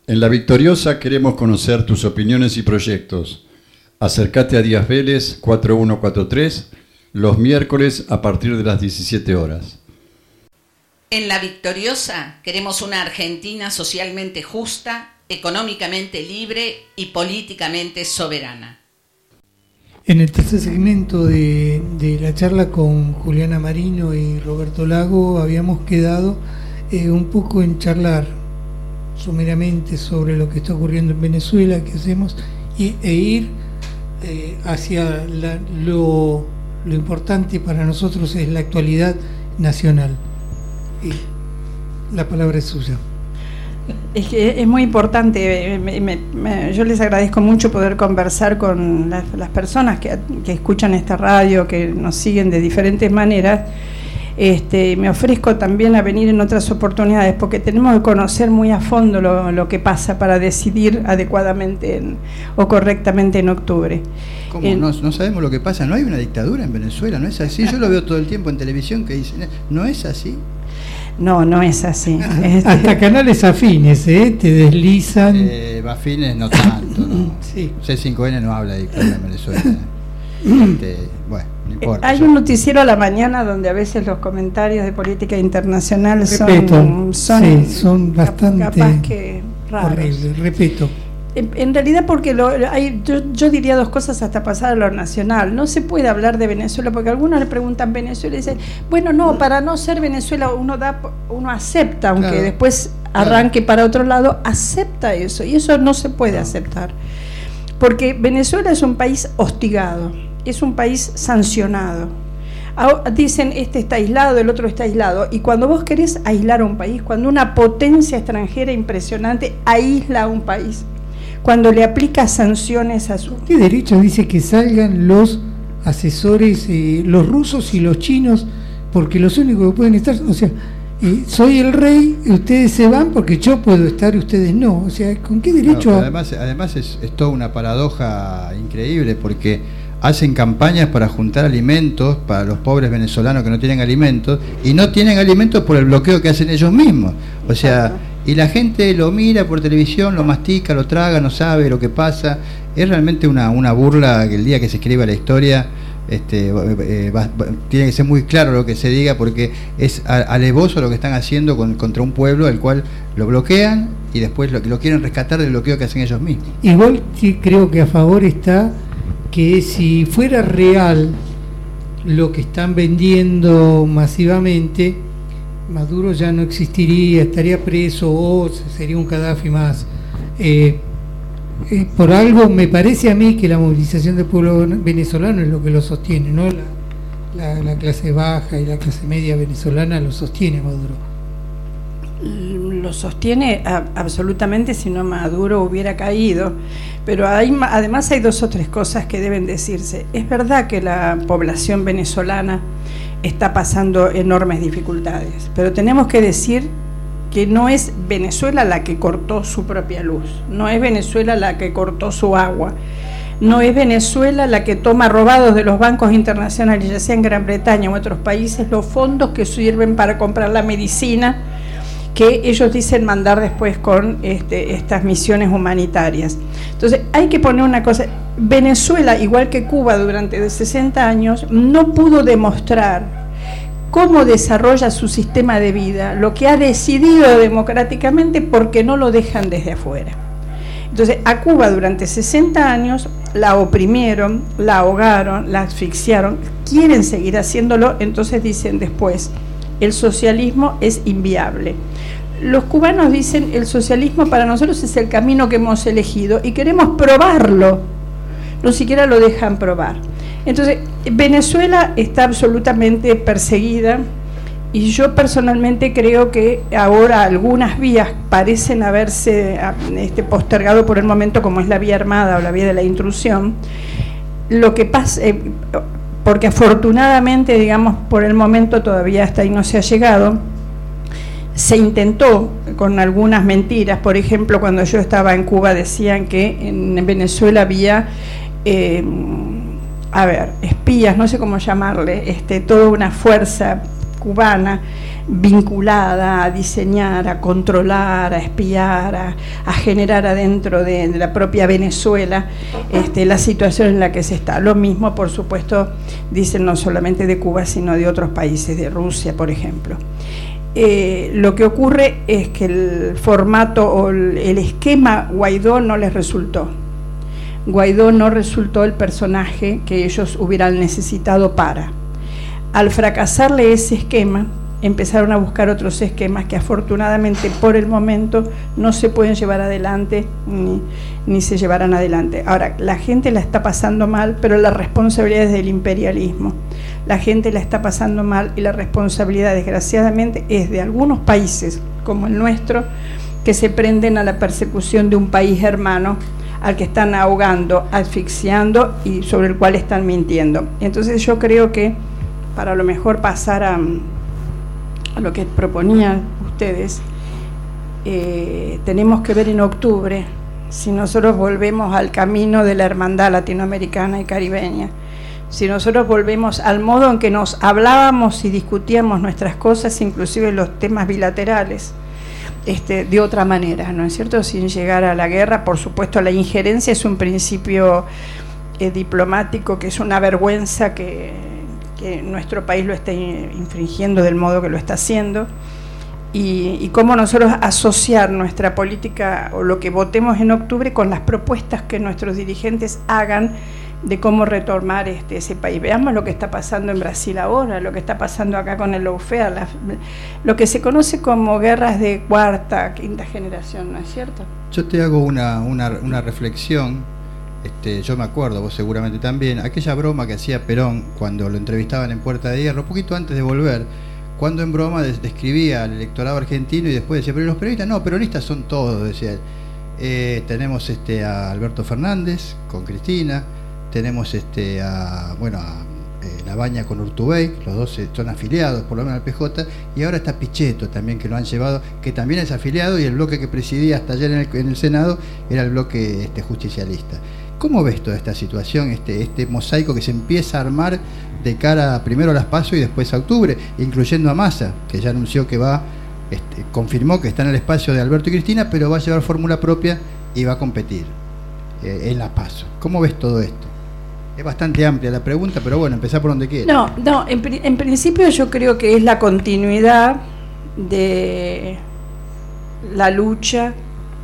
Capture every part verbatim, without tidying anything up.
En La Victoriosa queremos conocer tus opiniones y proyectos. Acércate a Díaz Vélez cuatro uno cuatro tres los miércoles a partir de las diecisiete horas. En La Victoriosa queremos una Argentina socialmente justa, económicamente libre y políticamente soberana. En el tercer segmento de, de la charla con Juliana Marino y Roberto Lago habíamos quedado eh, un poco en charlar someramente sobre lo que está ocurriendo en Venezuela, qué hacemos, y, e ir eh, hacia la, lo, lo importante para nosotros es la actualidad nacional. Y la palabra es suya. Es que es muy importante, me, me, me, yo les agradezco mucho poder conversar con las, las personas que, que escuchan esta radio, que nos siguen de diferentes maneras. Este, me ofrezco también a venir en otras oportunidades, porque tenemos que conocer muy a fondo lo, lo que pasa para decidir adecuadamente en, o correctamente en octubre. ¿Cómo? En, no, no sabemos lo que pasa, no hay una dictadura en Venezuela, no es así. Yo lo veo todo el tiempo en televisión que dicen, ¿no es así? No, no es así. Este... Hasta canales afines, ¿eh? Te deslizan. Eh, afines no tanto, ¿no? Sí. C cinco N no habla de dictadura en Venezuela. Este, bueno, no importa. Hay un noticiero a la mañana donde a veces los comentarios de política internacional son, son, sí, son bastante capaz que raros. Horribles, repito. En, en realidad porque lo, hay, yo, yo diría dos cosas hasta pasar a lo nacional. No se puede hablar de Venezuela porque algunos le preguntan Venezuela y dicen, bueno, no, para no ser Venezuela uno da, uno acepta, aunque claro, después arranque claro. para otro lado, acepta eso, y eso no se puede no. aceptar. Porque Venezuela es un país hostigado, es un país sancionado. Dicen, este está aislado, el otro está aislado, y cuando vos querés aislar a un país, cuando una potencia extranjera impresionante aísla a un país, cuando le aplica sanciones a su... ¿Qué derecho dice que salgan los asesores, eh, los rusos y los chinos, porque los únicos que pueden estar, o sea, eh, soy el rey, ustedes se van porque yo puedo estar y ustedes no, o sea, ¿con qué derecho? No, además además es, es toda una paradoja increíble, porque hacen campañas para juntar alimentos para los pobres venezolanos que no tienen alimentos, y no tienen alimentos por el bloqueo que hacen ellos mismos, o sea... Y la gente lo mira por televisión, lo mastica, lo traga, no sabe lo que pasa. Es realmente una, una burla que el día que se escriba la historia este, eh, va, va, tiene que ser muy claro lo que se diga, porque es alevoso lo que están haciendo con, contra un pueblo al cual lo bloquean y después lo, lo quieren rescatar del bloqueo que hacen ellos mismos. Igual sí creo que a favor está que si fuera real lo que están vendiendo masivamente, Maduro ya no existiría, estaría preso o sería un Gaddafi más. Eh, eh, por algo me parece a mí que la movilización del pueblo venezolano es lo que lo sostiene, ¿no? La, la, la clase baja y la clase media venezolana lo sostiene Maduro. Lo sostiene a, absolutamente, si no Maduro hubiera caído, pero hay, además hay dos o tres cosas que deben decirse. Es verdad que la población venezolana está pasando enormes dificultades, pero tenemos que decir que no es Venezuela la que cortó su propia luz, no es Venezuela la que cortó su agua, no es Venezuela la que toma robados de los bancos internacionales, ya sea en Gran Bretaña o otros países, los fondos que sirven para comprar la medicina que ellos dicen mandar después con este, estas misiones humanitarias. Entonces hay que poner una cosa, Venezuela, igual que Cuba durante sesenta años, no pudo demostrar cómo desarrolla su sistema de vida, lo que ha decidido democráticamente, porque no lo dejan desde afuera. Entonces a Cuba durante sesenta años la oprimieron, la ahogaron, la asfixiaron, quieren seguir haciéndolo, entonces dicen después, el socialismo es inviable. Los cubanos dicen, el socialismo para nosotros es el camino que hemos elegido y queremos probarlo, no siquiera lo dejan probar. Entonces, Venezuela está absolutamente perseguida y yo personalmente creo que ahora algunas vías parecen haberse este, postergado por el momento, como es la vía armada o la vía de la intrusión. Lo que pasa... Eh, porque afortunadamente, digamos, por el momento todavía hasta ahí no se ha llegado. Se intentó con algunas mentiras, por ejemplo, cuando yo estaba en Cuba decían que en Venezuela había, eh, a ver, espías, no sé cómo llamarle, este, toda una fuerza cubana vinculada a diseñar, a controlar, a espiar, a, a generar adentro de, de la propia Venezuela este, la situación en la que se está. Lo mismo, por supuesto, dicen no solamente de Cuba, sino de otros países, de Rusia, por ejemplo. Eh, lo que ocurre es que el formato o el, el esquema Guaidó no les resultó. Guaidó no resultó el personaje que ellos hubieran necesitado para. Al fracasarle ese esquema, empezaron a buscar otros esquemas que afortunadamente por el momento no se pueden llevar adelante ni, ni se llevarán adelante. Ahora, la gente la está pasando mal, pero la responsabilidad es del imperialismo. La gente la está pasando mal y la responsabilidad, desgraciadamente, es de algunos países, como el nuestro, que se prenden a la persecución de un país hermano al que están ahogando, asfixiando y sobre el cual están mintiendo. Entonces yo creo que para lo mejor pasar a, a lo que proponían ustedes, eh, tenemos que ver en octubre si nosotros volvemos al camino de la hermandad latinoamericana y caribeña, si nosotros volvemos al modo en que nos hablábamos y discutíamos nuestras cosas, inclusive los temas bilaterales, Este, de otra manera, ¿no es cierto? Sin llegar a la guerra. Por supuesto, la injerencia es un principio eh, diplomático que es una vergüenza que, que nuestro país lo está infringiendo del modo que lo está haciendo, y, y cómo nosotros asociar nuestra política o lo que votemos en octubre con las propuestas que nuestros dirigentes hagan de cómo retomar este, ese país. Veamos lo que está pasando en Brasil ahora, lo que está pasando acá con el lawfare, la, lo que se conoce como guerras de cuarta, quinta generación, ¿no es cierto? Yo te hago una, una, una reflexión, este, yo me acuerdo, vos seguramente también, aquella broma que hacía Perón cuando lo entrevistaban en Puerta de Hierro, poquito antes de volver, cuando en broma describía al electorado argentino y después decía, pero los peronistas, no, peronistas son todos, decía él. Eh, tenemos este, a Alberto Fernández con Cristina, tenemos este a bueno a eh, Labaña con Urtubey, los dos son afiliados por lo menos al P J, y ahora está Pichetto también, que lo han llevado, que también es afiliado, y el bloque que presidía hasta ayer en el, en el Senado era el bloque este, justicialista. ¿Cómo ves toda esta situación, este, este mosaico que se empieza a armar de cara primero a las PASO y después a octubre, incluyendo a Massa, que ya anunció que va, este, confirmó que está en el espacio de Alberto y Cristina, pero va a llevar fórmula propia y va a competir eh, en la PASO? ¿Cómo ves todo esto? Es bastante amplia la pregunta, pero bueno, empezá por donde quieras. No, no, en, en principio yo creo que es la continuidad de la lucha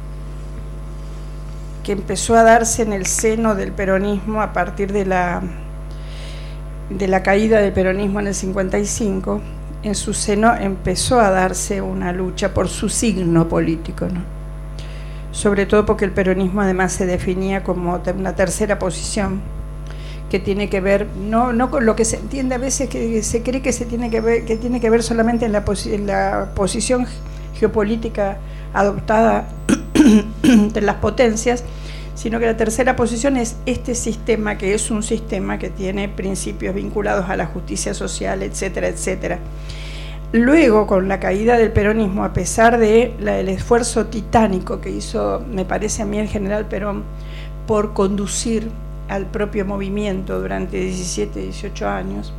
que empezó a darse en el seno del peronismo a partir de la, de la caída del peronismo en el cincuenta y cinco. En su seno empezó a darse una lucha por su signo político, ¿no? Sobre todo porque el peronismo además se definía como una tercera posición, que tiene que ver no no con lo que se entiende a veces, que se cree que se tiene que ver que tiene que ver solamente en la, posi en la posición geopolítica adoptada de las potencias, sino que la tercera posición es este sistema, que es un sistema que tiene principios vinculados a la justicia social, etcétera, etcétera. Luego, con la caída del peronismo, a pesar de la, el esfuerzo titánico que hizo, me parece a mí, el general Perón por conducir al propio movimiento durante diecisiete, dieciocho años,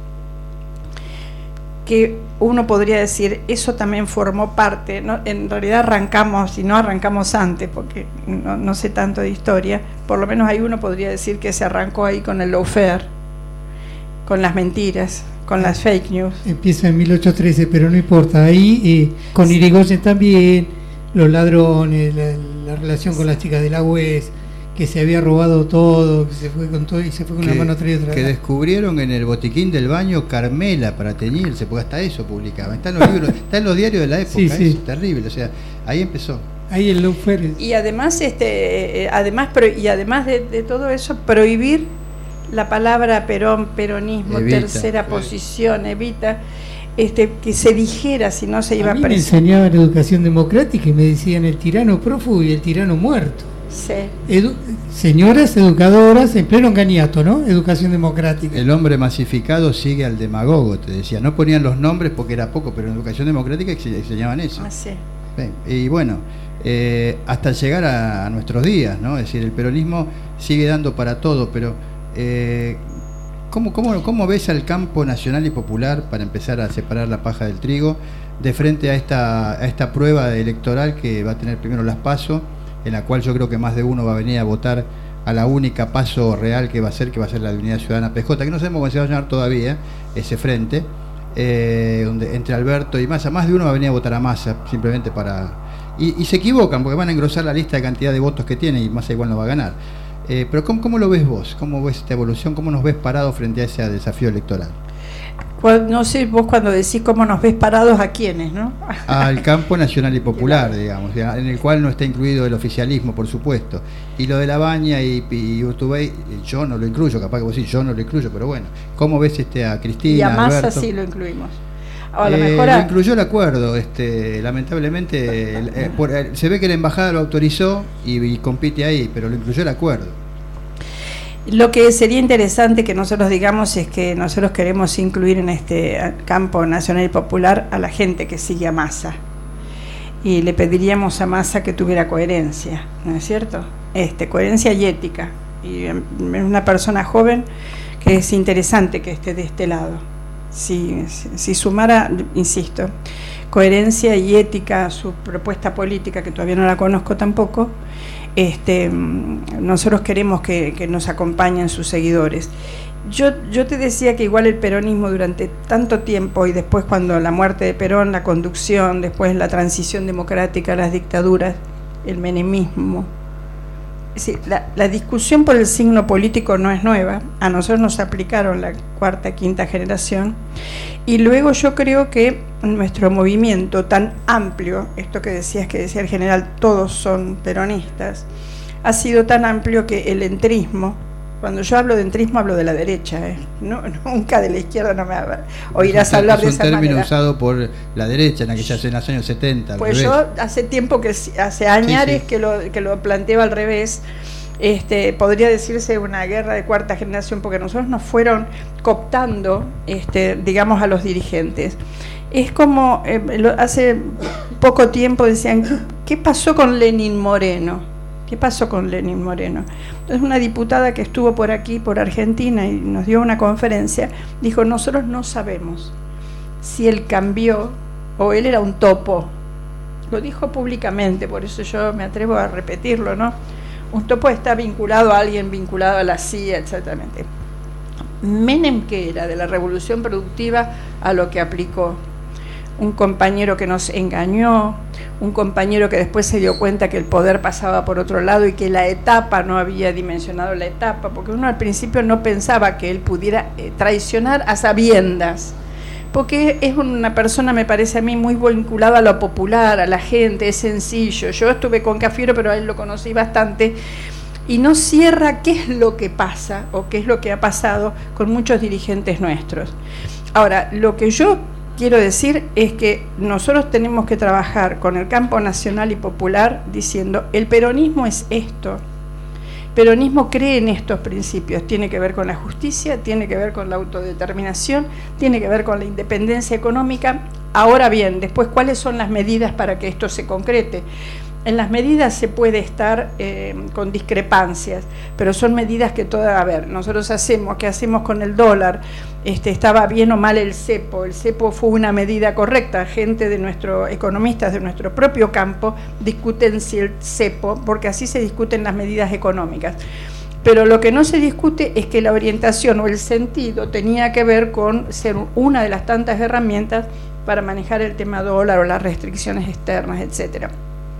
que uno podría decir, eso también formó parte, ¿no? En realidad arrancamos, y no arrancamos antes, porque no, no sé tanto de historia, por lo menos ahí uno podría decir que se arrancó ahí con el lawfare, con las mentiras, con las fake news. Empieza en mil ochocientos trece, pero no importa, ahí eh, con sí. Irigoyen también, los ladrones, la, la relación con las chicas de la U E S, que se había robado todo, que se fue con todo y se fue con que, una mano atrás y otra. Que descubrieron en el botiquín del baño Carmela para teñirse, porque hasta eso publicaban. Está en los libros, está en los diarios de la época, sí, sí. Es terrible, o sea, ahí empezó. Ahí el lawfare. Y además, este, eh, además, pro, y además de, de todo eso, prohibir la palabra Perón, peronismo, evita, tercera sí. posición, evita. Este, que se dijera si no se iba a mí a preso. Me enseñaban educación democrática y me decían el tirano prófugo y el tirano muerto. Sí. Edu señoras educadoras en pleno engañato, ¿no? Educación democrática. El hombre masificado sigue al demagogo, te decía. No ponían los nombres porque era poco, pero en educación democrática enseñaban eso. Ah, sí. Bien. Y bueno, eh, hasta llegar a, a nuestros días, ¿no? Es decir, el peronismo sigue dando para todo, pero eh, ¿cómo, cómo, ¿cómo ves al campo nacional y popular, para empezar a separar la paja del trigo, de frente a esta, a esta prueba electoral que va a tener primero las PASO, en la cual yo creo que más de uno va a venir a votar a la única PASO real que va a ser, que va a ser la de Unidad Ciudadana P J, que no sabemos cómo se va a llamar todavía ese frente, eh, donde entre Alberto y Massa, más de uno va a venir a votar a Massa, simplemente para... Y, y se equivocan, porque van a engrosar la lista de cantidad de votos que tiene y Massa igual no va a ganar. Eh, pero ¿cómo, ¿cómo lo ves vos? ¿Cómo ves esta evolución? ¿Cómo nos ves parados frente a ese desafío electoral? No sé, vos cuando decís cómo nos ves parados, ¿a quiénes, no? Al campo nacional y popular, digamos, en el cual no está incluido el oficialismo, por supuesto. Y lo de La Baña y, y Urtubey, yo no lo incluyo, capaz que vos decís, yo no lo incluyo, pero bueno. ¿Cómo ves este a Cristina, y a Massa Alberto? Sí lo incluimos. A lo, eh, mejor a... lo incluyó el acuerdo, este, lamentablemente el, eh, por, eh, se ve que la embajada lo autorizó y, y compite ahí, pero lo incluyó el acuerdo. Lo que sería interesante que nosotros digamos es que nosotros queremos incluir en este campo nacional y popular a la gente que sigue a Massa, y le pediríamos a Massa que tuviera coherencia, ¿no es cierto? Este, coherencia y ética, y es una persona joven que es interesante que esté de este lado. Si, si, si sumara, insisto, coherencia y ética a su propuesta política, que todavía no la conozco tampoco, este, nosotros queremos que, que nos acompañen sus seguidores. Yo, yo te decía que igual el peronismo durante tanto tiempo, y después cuando la muerte de Perón, la conducción, después la transición democrática, las dictaduras, el menemismo, es decir, la, la discusión por el signo político no es nueva. A nosotros nos aplicaron la cuarta, quinta generación, y luego yo creo que nuestro movimiento tan amplio, esto que decías, que decía el general, todos son peronistas, ha sido tan amplio que el entrismo, cuando yo hablo de entrismo hablo de la derecha, ¿eh? no, nunca de la izquierda, no me oirás hablar de esa manera. Es un término usado por la derecha en aquellas, en los años setenta. Pues yo hace tiempo, que hace años sí, sí. que lo que lo planteo al revés. Este, podría decirse una guerra de cuarta generación, porque nosotros nos fueron cooptando, este, digamos, a los dirigentes. Es como, eh, lo, hace poco tiempo decían, ¿qué pasó con Lenín Moreno? ¿Qué pasó con Lenín Moreno? Entonces una diputada que estuvo por aquí, por Argentina, y nos dio una conferencia, dijo, nosotros no sabemos si él cambió o él era un topo. Lo dijo públicamente, por eso yo me atrevo a repetirlo, ¿no? Un topo está vinculado a alguien vinculado a la C I A, exactamente. Menem, ¿qué era? De la revolución productiva a lo que aplicó. Un compañero que nos engañó, un compañero que después se dio cuenta que el poder pasaba por otro lado y que la etapa no había dimensionado la etapa, porque uno al principio no pensaba que él pudiera eh, traicionar a sabiendas, porque es una persona, me parece a mí, muy vinculada a lo popular, a la gente, es sencillo. Yo estuve con Cafiero, pero a él lo conocí bastante, y no cierra qué es lo que pasa o qué es lo que ha pasado con muchos dirigentes nuestros. Ahora, lo que yo quiero decir es que nosotros tenemos que trabajar con el campo nacional y popular diciendo, el peronismo es esto. El peronismo cree en estos principios, tiene que ver con la justicia, tiene que ver con la autodeterminación, tiene que ver con la independencia económica. Ahora bien, después, ¿cuáles son las medidas para que esto se concrete? En las medidas se puede estar eh, con discrepancias, pero son medidas que todas, a ver, nosotros hacemos, ¿qué hacemos con el dólar? Este, estaba bien o mal el cepo, el cepo fue una medida correcta, gente de nuestro, economistas de nuestro propio campo discuten si el cepo, porque así se discuten las medidas económicas. Pero lo que no se discute es que la orientación o el sentido tenía que ver con ser una de las tantas herramientas para manejar el tema dólar o las restricciones externas, etcétera.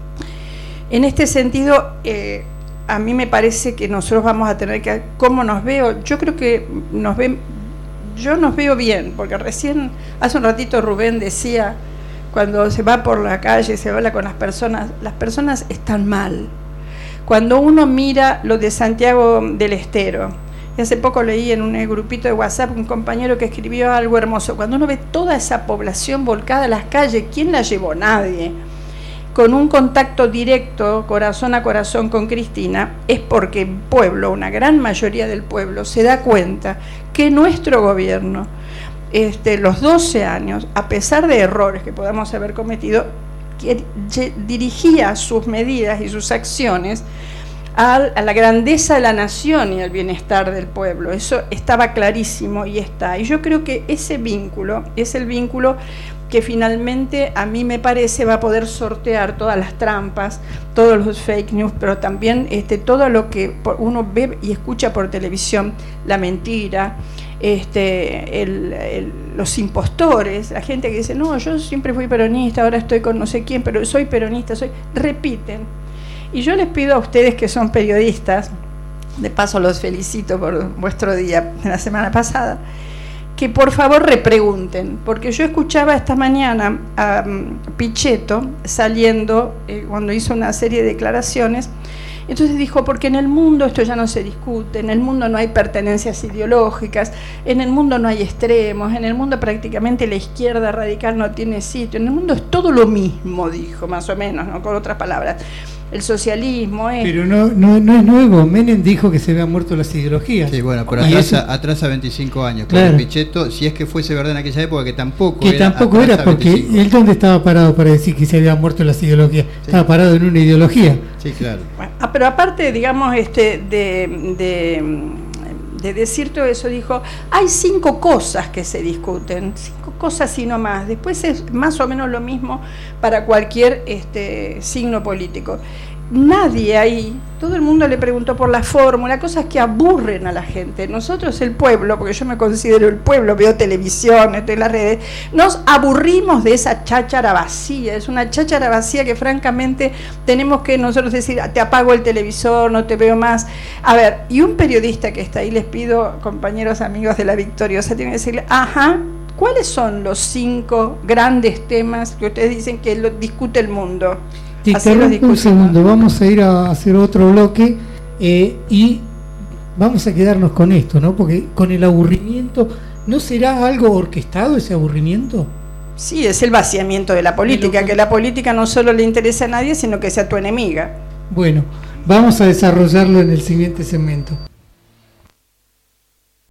En este sentido, eh, a mí me parece que nosotros vamos a tener que, ¿cómo nos veo? Yo creo que nos ven, yo nos veo bien, porque recién, hace un ratito Rubén decía, cuando se va por la calle, se habla con las personas, las personas están mal. Cuando uno mira lo de Santiago del Estero, y hace poco leí en un grupito de WhatsApp un compañero que escribió algo hermoso, cuando uno ve toda esa población volcada a las calles, ¿quién la llevó? Nadie. Con un contacto directo, corazón a corazón con Cristina, es porque el pueblo, una gran mayoría del pueblo, se da cuenta que nuestro gobierno, este, los doce años, a pesar de errores que podamos haber cometido, que dirigía sus medidas y sus acciones a, a la grandeza de la nación y al bienestar del pueblo. Eso estaba clarísimo y está. Y yo creo que ese vínculo es el vínculo que finalmente a mí me parece va a poder sortear todas las trampas, todos los fake news, pero también este, todo lo que uno ve y escucha por televisión, la mentira, este, el, el, los impostores, la gente que dice, no, yo siempre fui peronista, ahora estoy con no sé quién, pero soy peronista, soy, repiten. Y yo les pido a ustedes que son periodistas, de paso los felicito por vuestro día de la semana pasada, que por favor repregunten, porque yo escuchaba esta mañana a um, Pichetto saliendo eh, cuando hizo una serie de declaraciones. Entonces dijo, porque en el mundo esto ya no se discute, en el mundo no hay pertenencias ideológicas, en el mundo no hay extremos, en el mundo prácticamente la izquierda radical no tiene sitio, en el mundo es todo lo mismo, dijo más o menos, ¿no? Con otras palabras. El socialismo es... Pero no, no, no es nuevo. Menem dijo que se habían muerto las ideologías. Sí, bueno, pero atrasa, atrasa veinticinco años. Claro. Pichetto, si es que fuese verdad en aquella época, que tampoco que era. Que tampoco era, porque veinticinco. Él dónde estaba parado para decir que se habían muerto las ideologías. Sí. Estaba parado en una ideología. Sí, claro. Bueno, pero aparte, digamos, este de, de, de decir todo eso, dijo, hay cinco cosas que se discuten, cinco cosas y no más. Después es más o menos lo mismo para cualquier este, signo político. Nadie ahí, todo el mundo le preguntó por la fórmula, cosas que aburren a la gente. Nosotros, el pueblo, porque yo me considero el pueblo, veo televisión, estoy en las redes, nos aburrimos de esa cháchara vacía. Es una cháchara vacía que francamente tenemos que nosotros decir, te apago el televisor, no te veo más. A ver, y un periodista que está ahí, les pido, compañeros amigos de La Victoriosa, tiene que decirle, ajá, ¿cuáles son los cinco grandes temas que ustedes dicen que lo discute el mundo? Te interrumpo un segundo, vamos a ir a hacer otro bloque eh, y vamos a quedarnos con esto, ¿no? Porque con el aburrimiento, ¿no será algo orquestado ese aburrimiento? Sí, es el vaciamiento de la política, que la política no solo le interesa a nadie, sino que sea tu enemiga. Bueno, vamos a desarrollarlo en el siguiente segmento.